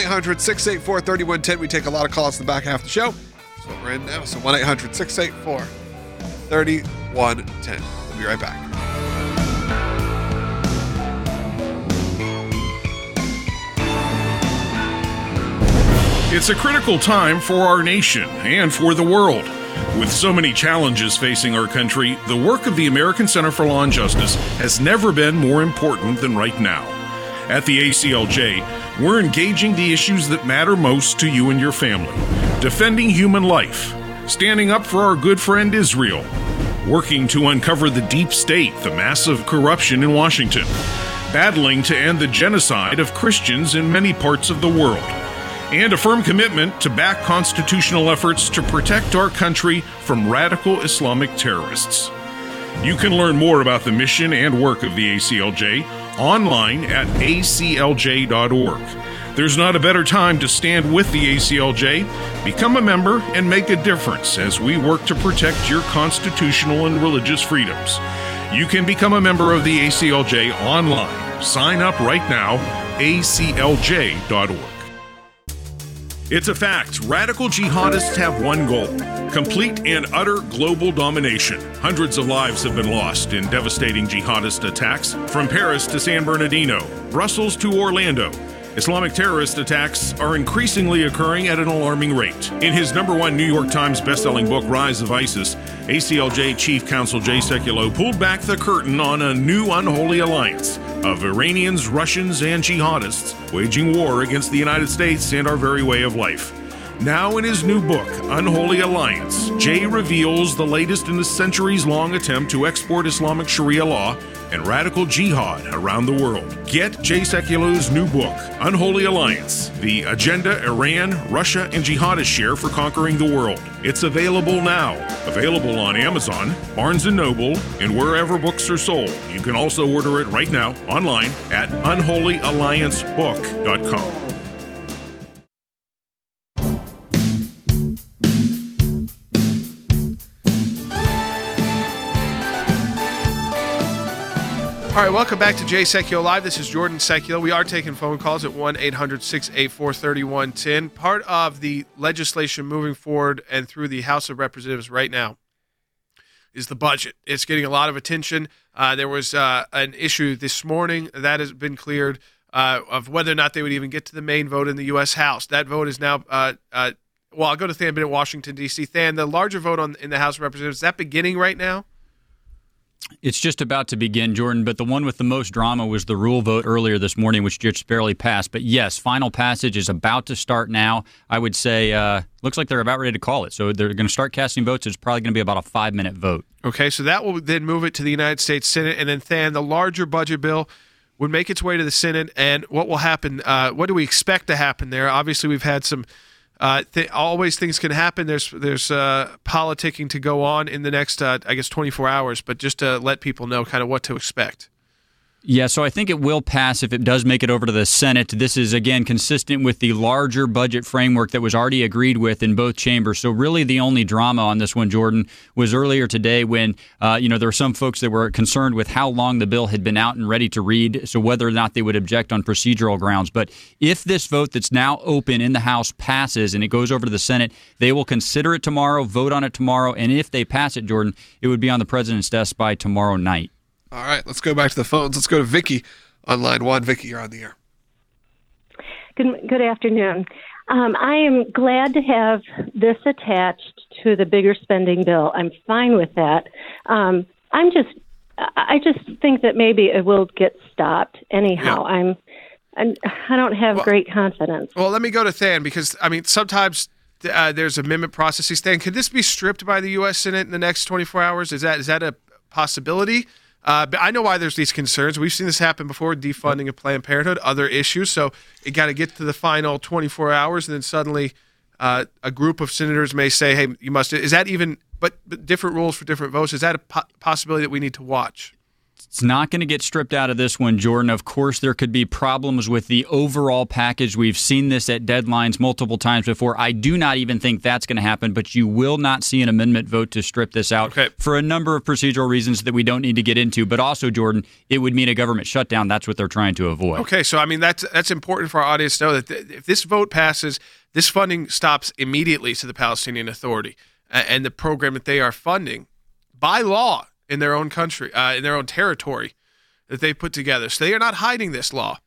1-800-684-3110. We take a lot of calls in the back half of the show. That's what we're in now. So 1-800-684-3110. We'll be right back. It's a critical time for our nation and for the world. With so many challenges facing our country, the work of the American Center for Law and Justice has never been more important than right now. At the ACLJ, we're engaging the issues that matter most to you and your family, defending human life, standing up for our good friend Israel, working to uncover the deep state, the massive corruption in Washington, battling to end the genocide of Christians in many parts of the world, and a firm commitment to back constitutional efforts to protect our country from radical Islamic terrorists. You can learn more about the mission and work of the ACLJ online at aclj.org. There's not a better time to stand with the ACLJ. Become a member and make a difference as we work to protect your constitutional and religious freedoms. You can become a member of the ACLJ online. Sign up right now, aclj.org. It's a fact. Radical jihadists have one goal: complete and utter global domination. Hundreds of lives have been lost in devastating jihadist attacks, from Paris to San Bernardino, Brussels to Orlando. Islamic terrorist attacks are increasingly occurring at an alarming rate. In his #1 New York Times bestselling book, Rise of ISIS, ACLJ Chief Counsel Jay Sekulow pulled back the curtain on a new unholy alliance of Iranians, Russians, and jihadists waging war against the United States and our very way of life. Now in his new book, Unholy Alliance, Jay reveals the latest in a centuries-long attempt to export Islamic Sharia law and radical jihad around the world. Get Jay Sekulow's new book, Unholy Alliance, The Agenda Iran, Russia, and Jihadists Share for Conquering the World. It's available now. Available on Amazon, Barnes & Noble, and wherever books are sold. You can also order it right now online at unholyalliancebook.com. All right, welcome back to Jay Sekulow Live. This is Jordan Sekulow. We are taking phone calls at 1-800-684-3110. Part of the legislation moving forward and through the House of Representatives right now is the budget. It's getting a lot of attention. There was an issue this morning that has been cleared of whether or not they would even get to the main vote in the U.S. House. That vote is now well, I'll go to Than Bennett, Washington, D.C. Than, the larger vote in the House of Representatives, is that beginning right now? It's just about to begin, Jordan, but the one with the most drama was the rule vote earlier this morning, which just barely passed. But yes, final passage is about to start now. I would say looks like they're about ready to call it. So they're going to start casting votes. It's probably going to be about a 5-minute vote. Okay, so that will then move it to the United States Senate. And then, Than, the larger budget bill would make its way to the Senate. And what will happen? What do we expect to happen there? Obviously, we've had some always things can happen. There's politicking to go on in the next, 24 hours. But just to let people know kind of what to expect. Yeah, so I think it will pass if it does make it over to the Senate. This is, again, consistent with the larger budget framework that was already agreed with in both chambers. So really the only drama on this one, Jordan, was earlier today when, there were some folks that were concerned with how long the bill had been out and ready to read, so whether or not they would object on procedural grounds. But if this vote that's now open in the House passes and it goes over to the Senate, they will consider it tomorrow, vote on it tomorrow, and if they pass it, Jordan, it would be on the president's desk by tomorrow night. All right, let's go back to the phones. Let's go to Vicky on line 1. Vicky, you're on the air. Good afternoon. I am glad to have this attached to the bigger spending bill. I'm fine with that. I just think that maybe it will get stopped anyhow. Yeah. I don't have great confidence. Well, let me go to Than because sometimes there's amendment processes. Than, could this be stripped by the U.S. Senate in the next 24 hours? Is that a possibility? But I know why there's these concerns. We've seen this happen before, defunding of Planned Parenthood, other issues. So you got to get to the final 24 hours, and then suddenly a group of senators may say, hey, you must – is that even – but different rules for different votes. Is that a possibility that we need to watch? It's not going to get stripped out of this one, Jordan. Of course, there could be problems with the overall package. We've seen this at deadlines multiple times before. I do not even think that's going to happen, but you will not see an amendment vote to strip this out for a number of procedural reasons that we don't need to get into. But also, Jordan, it would mean a government shutdown. That's what they're trying to avoid. Okay, so that's important for our audience to know that if this vote passes, this funding stops immediately to the Palestinian Authority and the program that they are funding by law in their own country, in their own territory that they put together. So they are not hiding this law.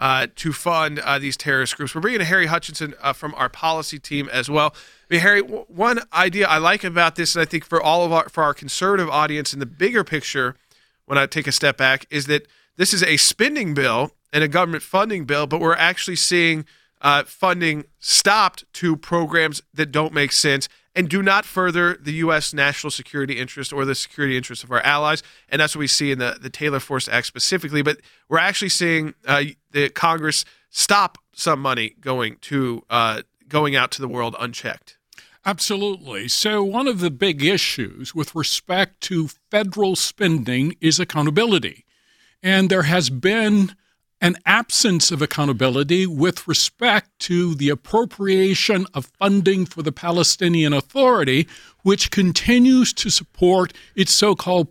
to fund these terrorist groups. We're bringing in Harry Hutchinson from our policy team as well. I mean, Harry, one idea I like about this, and I think for our conservative audience in the bigger picture, when I take a step back, is that this is a spending bill and a government funding bill, but we're actually seeing funding stopped to programs that don't make sense and do not further the U.S. national security interest or the security interests of our allies. And that's what we see in the Taylor Force Act specifically. But we're actually seeing the Congress stop some money going out to the world unchecked. Absolutely. So one of the big issues with respect to federal spending is accountability. And there has been an absence of accountability with respect to the appropriation of funding for the Palestinian Authority, which continues to support its so-called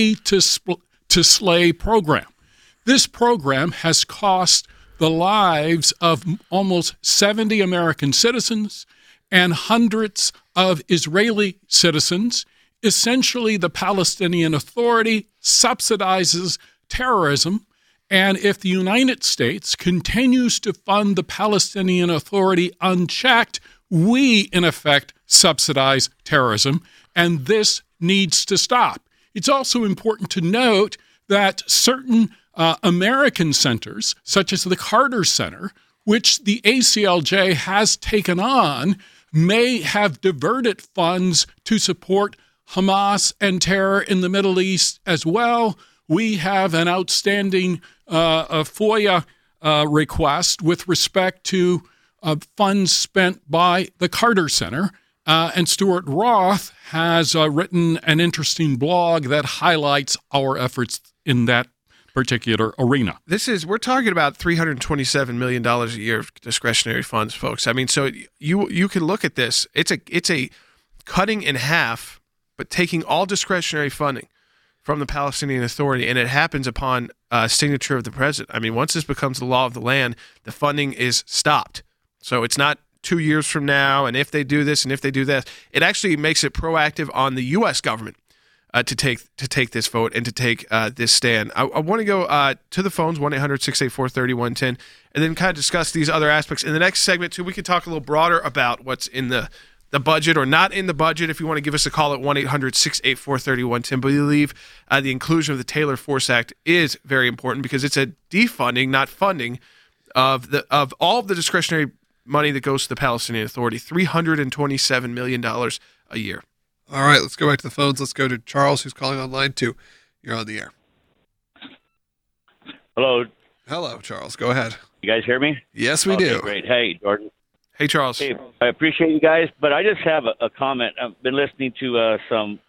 pay-to-slay program. This program has cost the lives of almost 70 American citizens and hundreds of Israeli citizens. Essentially, the Palestinian Authority subsidizes terrorism. And if the United States continues to fund the Palestinian Authority unchecked, we, in effect, subsidize terrorism, and this needs to stop. It's also important to note that certain American centers, such as the Carter Center, which the ACLJ has taken on, may have diverted funds to support Hamas and terror in the Middle East as well. We have an outstanding FOIA request with respect to funds spent by the Carter Center. And Stuart Roth has written an interesting blog that highlights our efforts in that particular arena. We're talking about $327 million a year of discretionary funds, folks. I mean, so you can look at this. It's a cutting in half, but taking all discretionary funding from the Palestinian Authority, and it happens upon signature of the president. I mean, once this becomes the law of the land, the funding is stopped. So it's not 2 years from now, and if they do this and if they do that, it actually makes it proactive on the U.S. government to take this vote and to take this stand. I want to go to the phones, 1-800-684-3110, and then kind of discuss these other aspects. In the next segment, too, we could talk a little broader about what's in the budget or not in the budget. If you want to give us a call at 1-800-684-3110, but we believe the inclusion of the Taylor Force Act is very important because it's a defunding, not funding, of all of the discretionary money that goes to the Palestinian Authority, $327 million a year. All right, let's go back to the phones. Let's go to Charles, who's calling on line 2. You're on the air. Hello. Hello, Charles. Go ahead. You guys hear me? Yes, we do. Great. Hey, Jordan. Hey, Charles. Hey, I appreciate you guys, but I just have a comment. I've been listening to some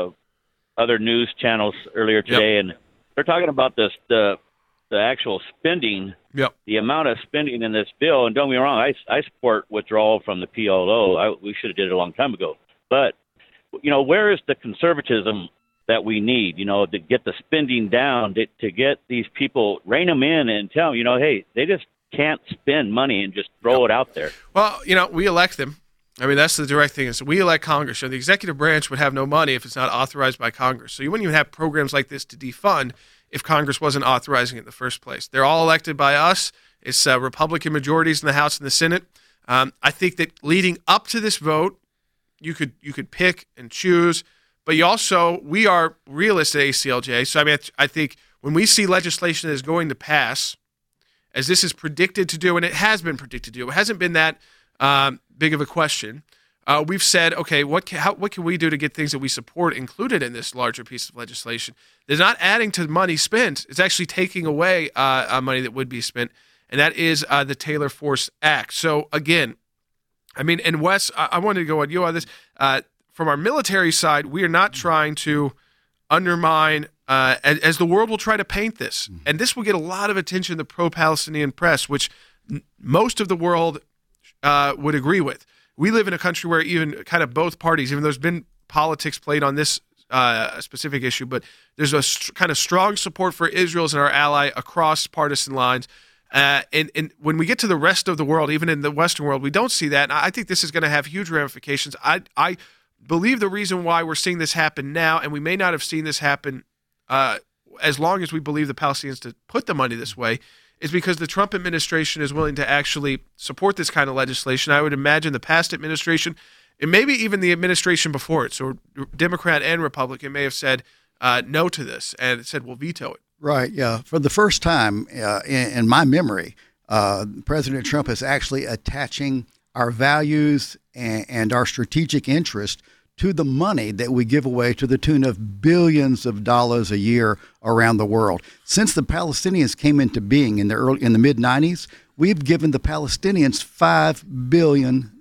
other news channels earlier today, and they're talking about the actual spending, the amount of spending in this bill. And don't get me wrong, I support withdrawal from the PLO. We should have did it a long time ago. But, where is the conservatism that we need, to get the spending down, to get these people, rein them in and tell them, hey, they just can't spend money and just throw it out there. Well, we elect them. I mean, that's the direct thing. Is we elect Congress. The executive branch would have no money if it's not authorized by Congress. So you wouldn't even have programs like this to defund if Congress wasn't authorizing it in the first place. They're all elected by us. It's Republican majorities in the House and the Senate. I think that leading up to this vote, you could pick and choose, but we are realists at ACLJ. So I think when we see legislation that is going to pass, as this is predicted to do, and it has been predicted to do, it hasn't been that big of a question. We've said, okay, what can we do to get things that we support included in this larger piece of legislation? There's not adding to money spent; it's actually taking away money that would be spent, and that is the Taylor Force Act. So again, and Wes, I wanted to go on you on this. From our military side, we are not trying to undermine, as the world will try to paint this, and this will get a lot of attention in the pro-Palestinian press, which most of the world would agree with. We live in a country where even kind of both parties, even though there's been politics played on this specific issue, but there's a kind of strong support for Israel as our ally across partisan lines. And when we get to the rest of the world, even in the Western world, we don't see that. And I think this is going to have huge ramifications. I believe the reason why we're seeing this happen now, and we may not have seen this happen as long as we believe the Palestinians to put the money this way, is because the Trump administration is willing to actually support this kind of legislation. I would imagine the past administration, and maybe even the administration before it, so Democrat and Republican, may have said no to this and said, we'll veto it. Right, yeah. For the first time in my memory, President Trump is actually attaching our values and our strategic interest to the money that we give away to the tune of billions of dollars a year around the world. Since the Palestinians came into being in the mid-90s, we've given the Palestinians $5 billion.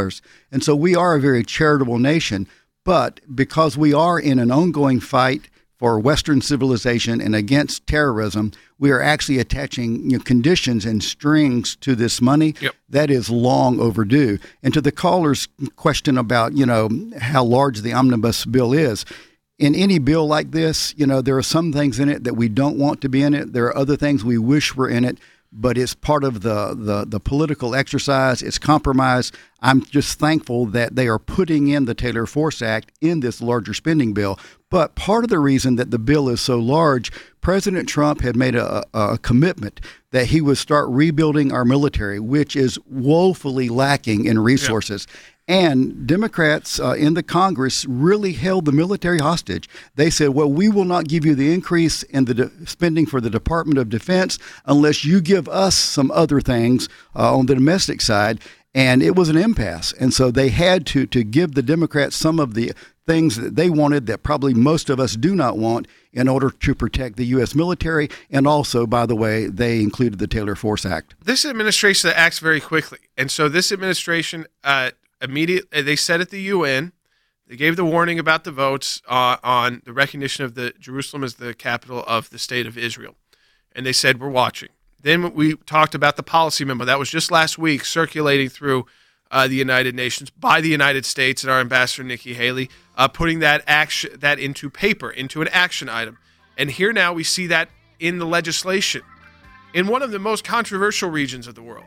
And so we are a very charitable nation. But because we are in an ongoing fight for Western civilization and against terrorism, we are actually attaching conditions and strings to this money. Yep. That is long overdue. And to the caller's question about, how large the omnibus bill is, in any bill like this, there are some things in it that we don't want to be in it. There are other things we wish were in it, but it's part of the political exercise. It's compromise. I'm just thankful that they are putting in the Taylor Force Act in this larger spending bill. But part of the reason that the bill is so large, President Trump had made a commitment that he would start rebuilding our military, which is woefully lacking in resources. Yeah. And Democrats in the Congress really held the military hostage. They said, well, we will not give you the increase in the spending for the Department of Defense unless you give us some other things on the domestic side. And it was an impasse. And so they had to give the Democrats some of the things that they wanted that probably most of us do not want in order to protect the U.S. military. And also, by the way, they included the Taylor Force Act. This administration acts very quickly. And so this administration immediately, they said at the UN, they gave the warning about the votes on the recognition of the Jerusalem as the capital of the state of Israel. And they said, we're watching. Then we talked about the policy memo that was just last week circulating through the United Nations by the United States and our ambassador, Nikki Haley, putting that into paper, into an action item. And here now we see that in the legislation in one of the most controversial regions of the world.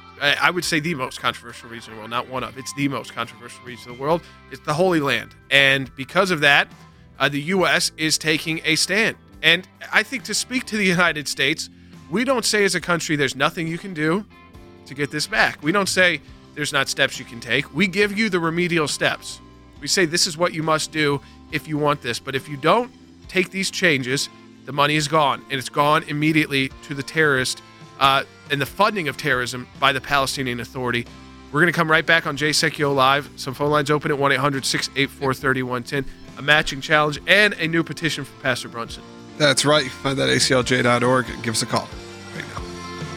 I would say the most controversial region of the world, not one of. It's the most controversial region of the world. It's the Holy Land. And because of that, the U.S. is taking a stand. And I think to speak to the United States, we don't say as a country there's nothing you can do to get this back. We don't say there's not steps you can take. We give you the remedial steps. We say this is what you must do if you want this. But if you don't take these changes, the money is gone. And it's gone immediately to the terrorist and the funding of terrorism by the Palestinian Authority. We're going to come right back on Jay Secchio Live. Some phone lines open at 1-800-684-3110. A matching challenge and a new petition for Pastor Brunson. That's right. Find that aclj.org and give us a call right now.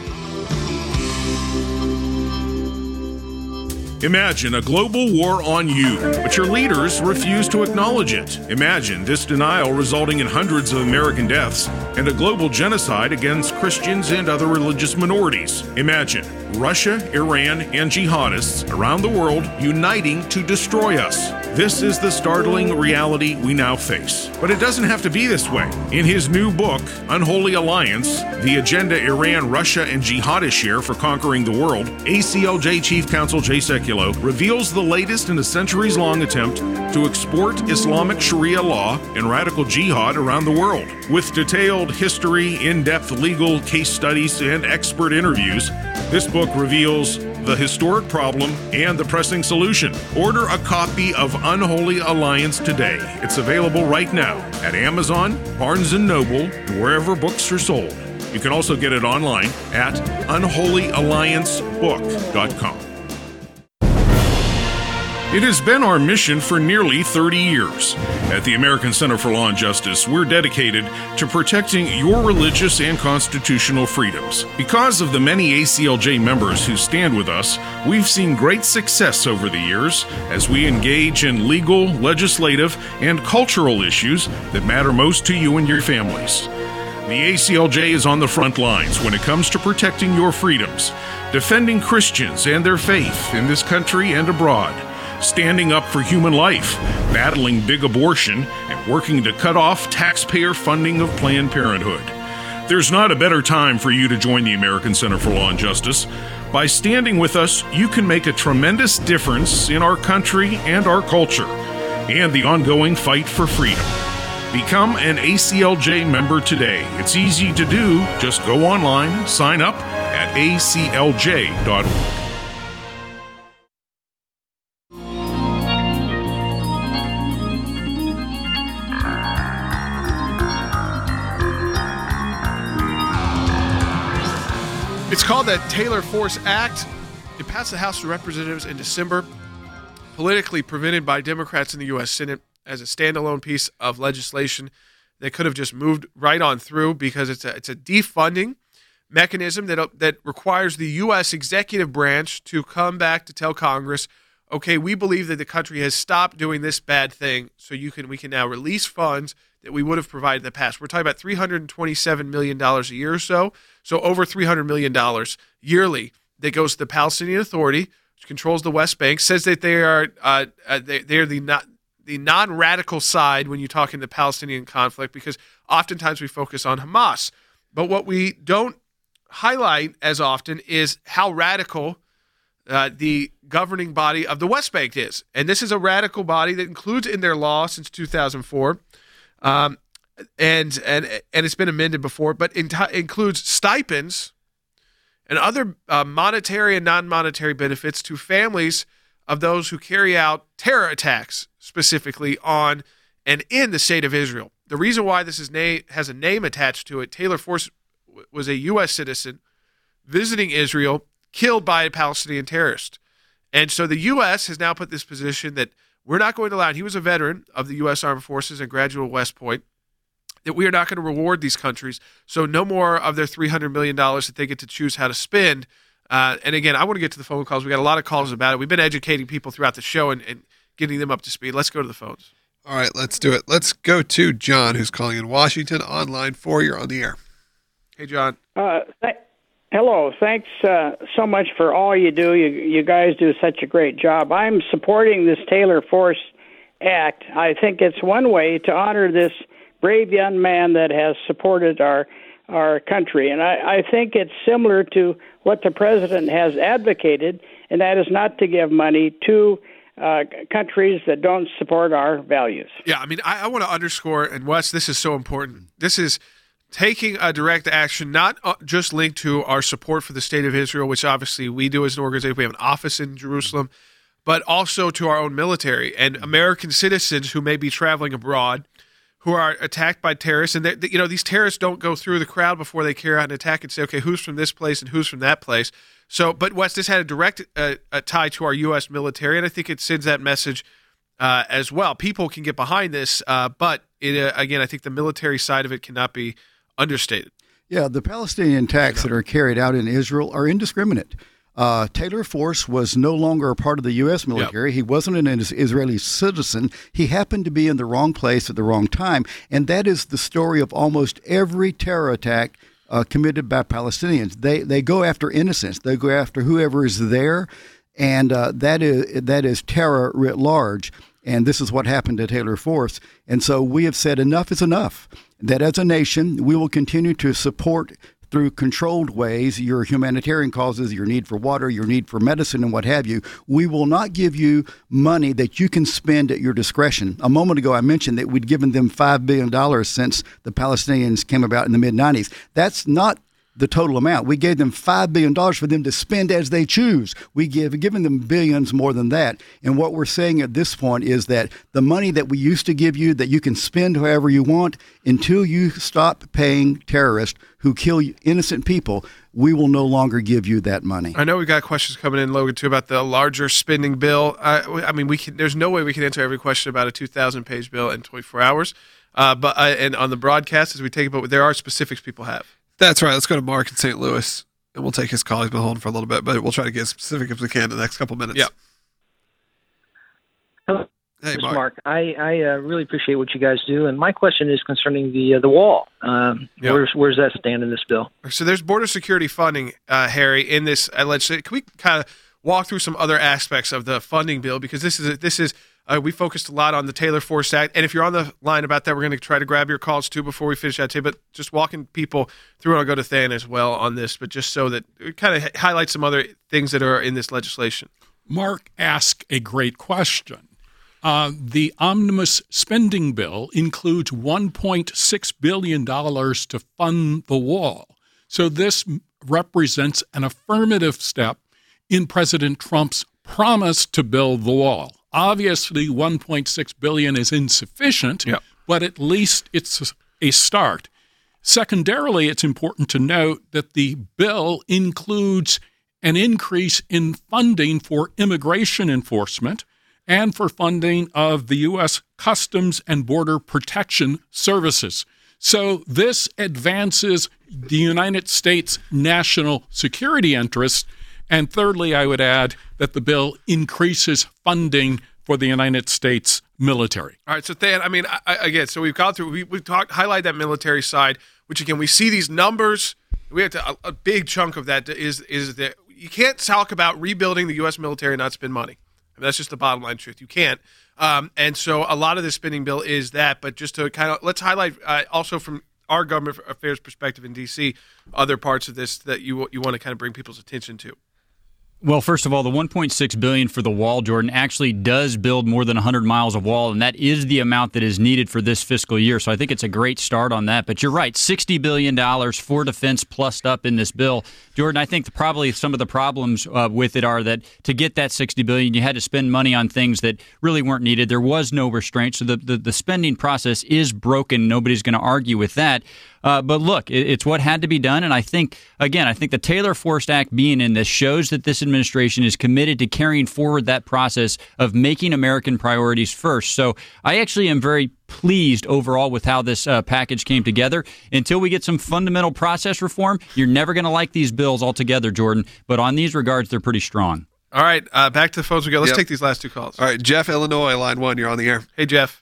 Imagine a global war on you, but your leaders refuse to acknowledge it. Imagine this denial resulting in hundreds of American deaths and a global genocide against Christians and other religious minorities. Imagine Russia, Iran, and jihadists around the world uniting to destroy us. This is the startling reality we now face. But it doesn't have to be this way. In his new book, Unholy Alliance, The Agenda Iran, Russia, and Jihadists Share for Conquering the World, ACLJ Chief Counsel Jay Secchio reveals the latest in a centuries-long attempt to export Islamic Sharia law and radical jihad around the world. With detailed history, in-depth legal case studies, and expert interviews, this book reveals the historic problem and the pressing solution. Order a copy of Unholy Alliance today. It's available right now at Amazon, Barnes & Noble, and wherever books are sold. You can also get it online at unholyalliancebook.com. It has been our mission for nearly 30 years. At the American Center for Law and Justice, we're dedicated to protecting your religious and constitutional freedoms. Because of the many ACLJ members who stand with us, we've seen great success over the years as we engage in legal, legislative, and cultural issues that matter most to you and your families. The ACLJ is on the front lines when it comes to protecting your freedoms, defending Christians and their faith in this country and abroad, standing up for human life, battling big abortion, and working to cut off taxpayer funding of Planned Parenthood. There's not a better time for you to join the American Center for Law and Justice. By standing with us, you can make a tremendous difference in our country and our culture, and the ongoing fight for freedom. Become an ACLJ member today. It's easy to do. Just go online, sign up at aclj.org. It's called the Taylor Force Act. It passed the House of Representatives in December, politically prevented by Democrats in the U.S. Senate as a standalone piece of legislation that could have just moved right on through because it's a defunding mechanism that requires the U.S. executive branch to come back to tell Congress, okay, we believe that the country has stopped doing this bad thing, so we can now release funds that we would have provided in the past. We're talking about $327 million a year or so over $300 million yearly that goes to the Palestinian Authority, which controls the West Bank, says that they are the non-radical side when you talk in the Palestinian conflict, because oftentimes we focus on Hamas. But what we don't highlight as often is how radical the governing body of the West Bank is. And this is a radical body that includes in their law since 2004, and it's been amended before, but includes stipends and other monetary and non-monetary benefits to families of those who carry out terror attacks, specifically on and in the state of Israel. The reason why this has a name attached to it, Taylor Force was a U.S. citizen visiting Israel, killed by a Palestinian terrorist. And so the U.S. has now put this position that we're not going to allow, and he was a veteran of the U.S. Armed Forces and graduate of West Point, that we are not going to reward these countries. So no more of their $300 million that they get to choose how to spend. And again, I want to get to the phone calls. We got a lot of calls about it. We've been educating people throughout the show and getting them up to speed. Let's go to the phones. All right, let's do it. Let's go to John, who's calling in Washington on line 4. You're on the air. Hey, John. Hello. Thanks so much for all you do. You guys do such a great job. I'm supporting this Taylor Force Act. I think it's one way to honor this brave young man that has supported our country. And I think it's similar to what the president has advocated, and that is not to give money to countries that don't support our values. Yeah, I mean, I want to underscore, and Wes, this is so important. This is taking a direct action, not just linked to our support for the state of Israel, which obviously we do as an organization. We have an office in Jerusalem, but also to our own military and American citizens who may be traveling abroad, who are attacked by terrorists. And these terrorists don't go through the crowd before they carry out an attack and say, okay, who's from this place and who's from that place. So, but Wes, this had a direct tie to our U.S. military, and I think it sends that message as well. People can get behind this, but again, I think the military side of it cannot be understated. Yeah, the Palestinian attacks that are carried out in Israel are indiscriminate. Taylor Force was no longer a part of the U.S. military. Yep. He wasn't an Israeli citizen. He happened to be in the wrong place at the wrong time. And that is the story of almost every terror attack committed by Palestinians. They go after innocents. They go after whoever is there. And that is terror writ large. And this is what happened to Taylor Force. And so we have said enough is enough, that as a nation, we will continue to support through controlled ways your humanitarian causes, your need for water, your need for medicine, and what have you. We will not give you money that you can spend at your discretion. A moment ago, I mentioned that we'd given them $5 billion since the Palestinians came about in the mid-'90s. That's not the total amount. We gave them $5 billion for them to spend as they choose. We've given them billions more than that. And what we're saying at this point is that the money that we used to give you, that you can spend however you want, until you stop paying terrorists who kill innocent people, we will no longer give you that money. I know we've got questions coming in, Logan, too, about the larger spending bill. I mean, there's no way we can answer every question about a 2,000-page bill in 24 hours. And on the broadcast, as we take it, but there are specifics people have. That's right. Let's go to Mark in St. Louis, and we'll take his call. He's been holding for a little bit, but we'll try to get as specific as we can in the next couple minutes. Yeah. Hello. Hey, this is Mark. I really appreciate what you guys do, and my question is concerning the wall. Where's that stand in this bill? So there's border security funding, Harry, in this legislation. Can we kind of walk through some other aspects of the funding bill? Because this is we focused a lot on the Taylor Force Act, and if you're on the line about that, we're going to try to grab your calls too before we finish that today. But just walking people through, and I'll go to Than as well on this, but just so that it kind of highlights some other things that are in this legislation. Mark asked a great question. the omnibus spending bill includes $1.6 billion to fund the wall. So this represents an affirmative step in President Trump's promise to build the wall. Obviously, $1.6 billion is insufficient, but at least it's a start. Secondarily, it's important to note that the bill includes an increase in funding for immigration enforcement and for funding of the U.S. Customs and Border Protection Services. So this advances the United States' national security interests. And thirdly, I would add that the bill increases funding for the United States military. All right, so Than, I mean, again, so we've gone through, we've talked, highlight that military side, which again, we see these numbers. We have to, a big chunk of that is that you can't talk about rebuilding the U.S. military and not spend money. I mean, that's just the bottom line truth. You can't. And so a lot of this spending bill is that, but just to kind of, let's highlight also from our government affairs perspective in D.C., other parts of this that you want to kind of bring people's attention to. Well, first of all, the $1.6 billion for the wall, Jordan, actually does build more than 100 miles of wall, and that is the amount that is needed for this fiscal year. So I think it's a great start on that. But you're right, $60 billion for defense plussed up in this bill. Jordan, I think probably some of the problems with it are that to get that $60 billion, you had to spend money on things that really weren't needed. There was no restraint, so the spending process is broken. Nobody's going to argue with that. But look, it's what had to be done. And I think the Taylor-Forst Act being in this shows that this administration is committed to carrying forward that process of making American priorities first. So I actually am very pleased overall with how this package came together. Until we get some fundamental process reform, you're never going to like these bills altogether, Jordan. But on these regards, they're pretty strong. All right, back to the phones we go. Let's take these last two calls. All right, Jeff, Illinois, line 1. You're on the air. Hey, Jeff.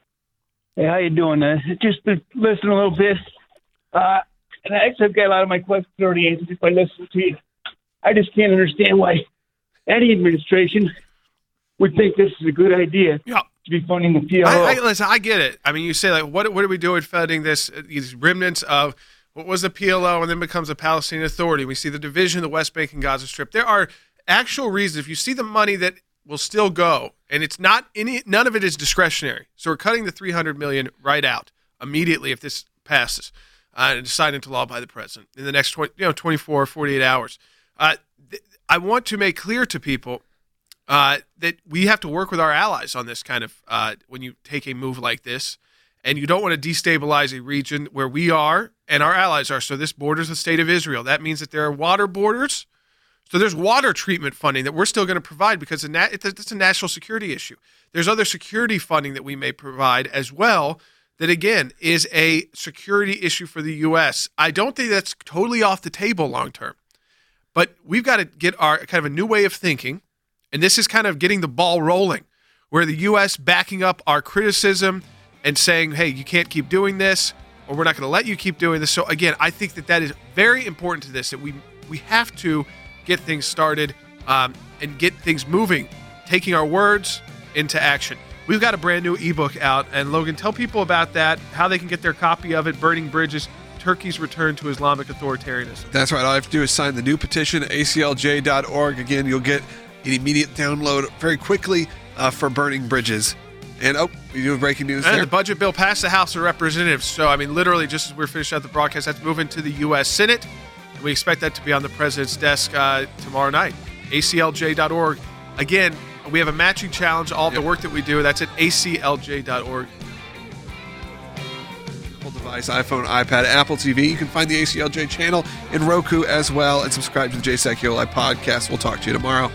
Hey, how you doing? Just to listen a little bit. And I actually got a lot of my questions already answered just by listening to you. I just can't understand why any administration would think this is a good idea to be funding the PLO. Listen, I get it. I mean, you say, like, what are we doing funding these remnants of what was the PLO and then becomes the Palestinian Authority? We see the division of the West Bank and Gaza Strip. There are actual reasons. If you see the money that will still go, and it's not none of it is discretionary. So we're cutting the $300 million right out immediately if this passes. And signed into law by the president in the next 24, 48 hours. I want to make clear to people that we have to work with our allies on this kind of when you take a move like this, and you don't want to destabilize a region where we are and our allies are. So this borders the state of Israel. That means that there are water borders. So there's water treatment funding that we're still going to provide because it's a national security issue. There's other security funding that we may provide as well. That, again, is a security issue for the U.S. I don't think that's totally off the table long term. But we've got to get our kind of a new way of thinking, and this is kind of getting the ball rolling, where the U.S. backing up our criticism and saying, hey, you can't keep doing this, or we're not going to let you keep doing this. So, again, I think that is very important to this, that we have to get things started and get things moving, taking our words into action. We've got a brand new ebook out, and Logan, tell people about that, how they can get their copy of it, Burning Bridges, Turkey's Return to Islamic Authoritarianism. That's right. All I have to do is sign the new petition at aclj.org. Again, you'll get an immediate download very quickly for Burning Bridges. And, we do breaking news there. The budget bill passed the House of Representatives. So, I mean, literally, just as we're finishing out the broadcast, that's moving to the U.S. Senate. And we expect that to be on the president's desk tomorrow night. aclj.org. Again, we have a matching challenge, all of the work that we do. That's at aclj.org. Apple device, iPhone, iPad, Apple TV. You can find the ACLJ channel in Roku as well, and subscribe to the Jay Sekulow podcast. We'll talk to you tomorrow.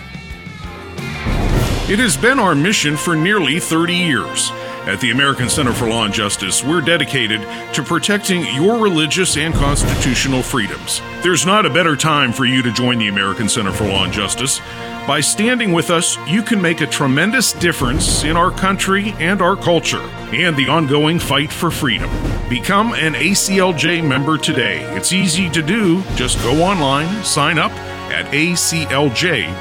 It has been our mission for nearly 30 years. At the American Center for Law and Justice, we're dedicated to protecting your religious and constitutional freedoms. There's not a better time for you to join the American Center for Law and Justice. By standing with us, you can make a tremendous difference in our country and our culture and the ongoing fight for freedom. Become an ACLJ member today. It's easy to do. Just go online, sign up at aclj.org.